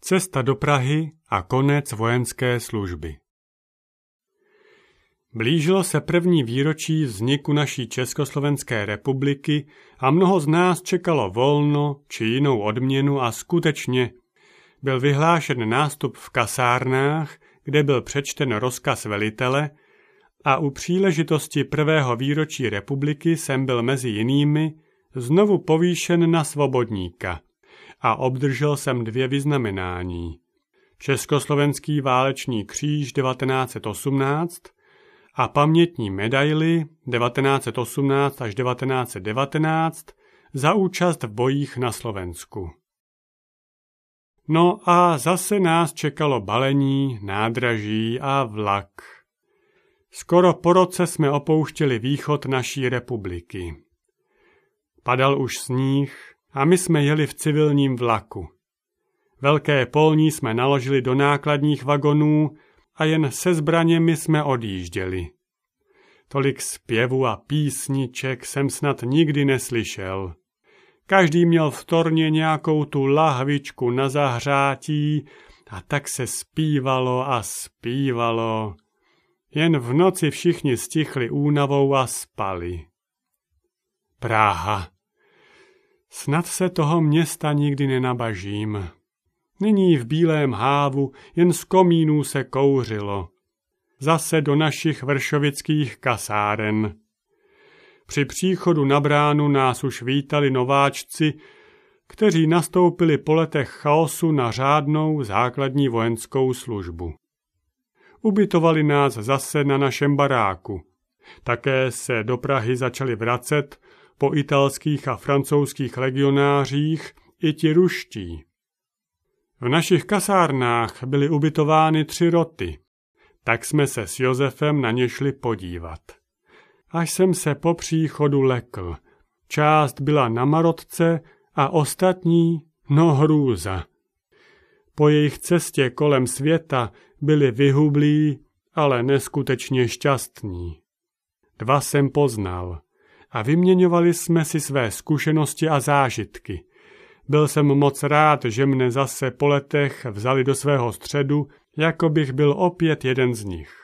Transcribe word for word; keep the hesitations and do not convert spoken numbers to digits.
Cesta do Prahy a konec vojenské služby. Blížilo se první výročí vzniku naší Československé republiky a mnoho z nás čekalo volno či jinou odměnu a skutečně byl vyhlášen nástup v kasárnách, kde byl přečten rozkaz velitele a u příležitosti prvého výročí republiky jsem byl mezi jinými znovu povýšen na svobodníka a obdržel jsem dvě vyznamenání. Československý válečný kříž devatenáct set osmnáct a pamětní medaili devatenáct set osmnáct až devatenáct set devatenáct za účast v bojích na Slovensku. No a zase nás čekalo balení, nádraží a vlak. Skoro po roce jsme opouštěli východ naší republiky. Padal už sníh a my jsme jeli v civilním vlaku. Velké polní jsme naložili do nákladních vagonů a jen se zbraněmi jsme odjížděli. Tolik zpěvu a písniček jsem snad nikdy neslyšel. Každý měl v torně nějakou tu lahvičku na zahřátí a tak se zpívalo a zpívalo. Jen v noci všichni stichli únavou a spali. Praha. Snad se toho města nikdy nenabažím. Nyní v bílém hávu jen z komínů se kouřilo. Zase do našich vršovických kasáren. Při příchodu na bránu nás už vítali nováčci, kteří nastoupili po letech chaosu na řádnou základní vojenskou službu. Ubytovali nás zase na našem baráku. Také se do Prahy začali vracet po italských a francouzských legionářích i ti ruští. V našich kasárnách byly ubytovány tři roty, tak jsme se s Josefem na ně šli podívat. Až jsem se po příchodu lekl. Část byla na marotce a ostatní, no hrůza. Po jejich cestě kolem světa byli vyhublí, ale neskutečně šťastní. Dva jsem poznal a vyměňovali jsme si své zkušenosti a zážitky. Byl jsem moc rád, že mne zase po letech vzali do svého středu, jako bych byl opět jeden z nich.